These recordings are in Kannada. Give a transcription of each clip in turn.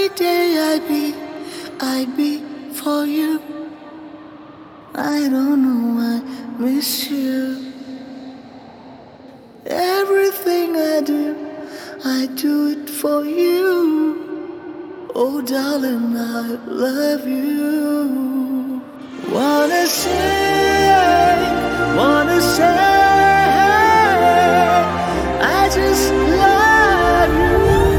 day I'd be for you. I don't know, I miss you. Everything I do it for you. Oh darling, I love you. Wanna say, I just love you.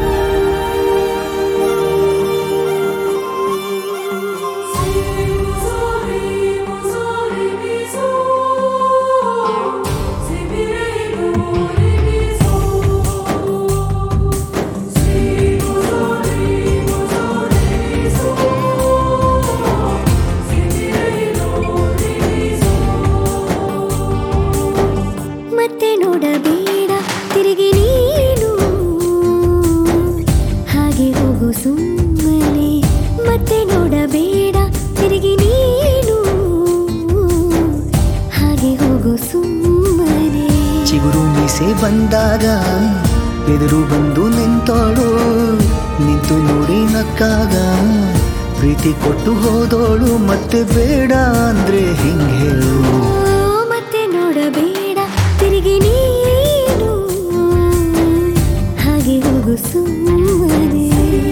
ಮತ್ತೆ ನೋಡಬೇಡ ತಿರುಗಿ ನೀನು ಹಾಗೆ ಹೋಗು ಸುಮ್ಮನೆ ಮತ್ತೆ ನೋಡಬೇಡ ತಿರುಗಿ ನೀನು ಹಾಗೆ ಹೋಗು ಸುಮ್ಮನೆ ಚಿಗುರು ಮೀಸೆ ಬಂದಾಗ ಎದುರು ಬಂದು ನಿಂತೋಳು ನಿಂತು ನೋಡಿ ನಕ್ಕಾಗ ಪ್ರೀತಿ ಕೊಟ್ಟು ಹೋದೋಳು ಮತ್ತೆ ಬೇಡ ಅಂದ್ರೆ ಹಿಂಗೆ ಹೇಳು ಮತ್ತೆ ನೋಡಬೇಡ ತಿರುಗಿ ನೀನು ಹಾಗೆ ಹೋಗು ಸುಮ್ಮನೆ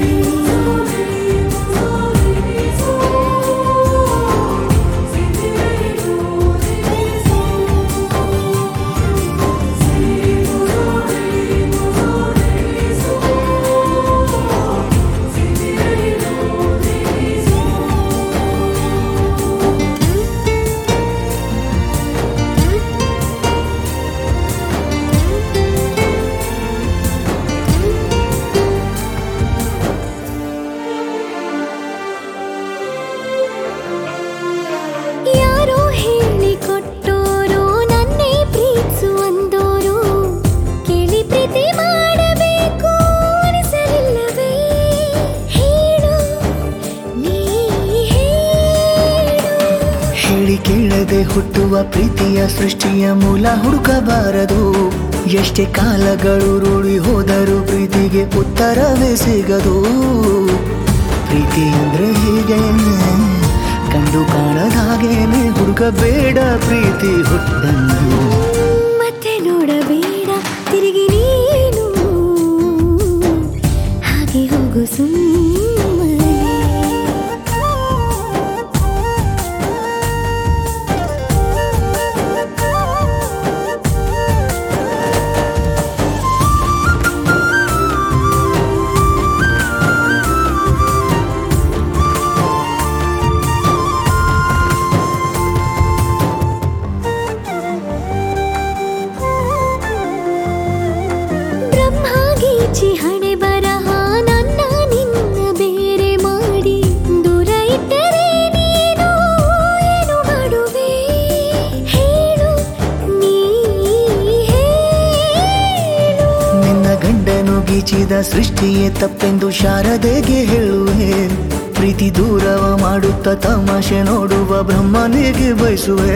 ಯಾರೋ ಹೇಳಿಕೊಟ್ಟೋರು ನನ್ನೇ ಪ್ರೀತಿಸುವಂದೋರು ಕೇಳಿ ಪ್ರೀತಿ ಮಾಡಬೇಕು ಅನಿಸಲಿಲ್ಲವೇ ಹೇಳು ನೀ ಹೇಳು ಹೇಳಿ ಕೇಳದೆ ಹುಟ್ಟುವ ಪ್ರೀತಿಯ ಸೃಷ್ಟಿಯ ಮೂಲ ಹುಡುಕಬಾರದು ಎಷ್ಟೇ ಕಾಲಗಳು ರೂಢಿ ಹೋದರೂ ಪ್ರೀತಿಗೆ ಉತ್ತರವೇ ಸಿಗದು ಪ್ರೀತಿ ಅಂದ್ರೆ ಹೀಗೇನೆ ಕಂಡು ಕಾಣದ ಹಾಗೇನೆ ಹುಡುಕಬೇಡ ಪ್ರೀತಿ ಹುಟ್ಟನ್ನು ಮತ್ತೆ ನೋಡಬೇಡ ತಿರುಗಿ ನೀನು ಹಾಗೆ ಹೋಗು ಸುಮ್ಮನೆ ಬ್ರಹ್ಮಗೀಚಿ ಹಣೆ ಬರಹ ನನ್ನ ನಿನ್ನ ಬೇರೆ ಮಾಡಿ ದೂರ ಇಟ್ಟರೆ ನೀನು ಏನು ಮಾಡುವೆ ಹೇಳು ನೀ ಹೇಳು ನಿನ್ನ ಗಂಡನು ಗೀಚಿದ ಸೃಷ್ಟಿಯೇ ತಪ್ಪೆಂದು ಶಾರದೆಗೆ ಹೇಳುವೆ ಪ್ರೀತಿ ದೂರವ ಮಾಡುತ್ತ ತಮಾಷೆ ನೋಡುವ ಬ್ರಹ್ಮನಿಗೆ ಬಯಸುವೆ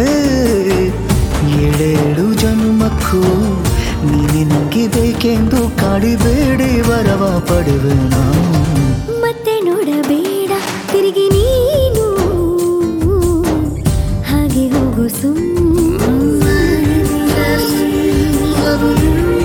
ಏಳೇಳು ಜನ್ಮಕ್ಕೂ ನೀನೆ ನಂಗೆ ಬೇಕೆಂದು ಕಾಡಿಬೇಡಿ ವರವ ಪಡುವೆ ನಾನು ಮತ್ತೆ ನೋಡಬೇಡ ತಿರುಗಿ ನೀನು ಹಾಗೆ ಹೋಗು ಸುಮ್ಮನೆ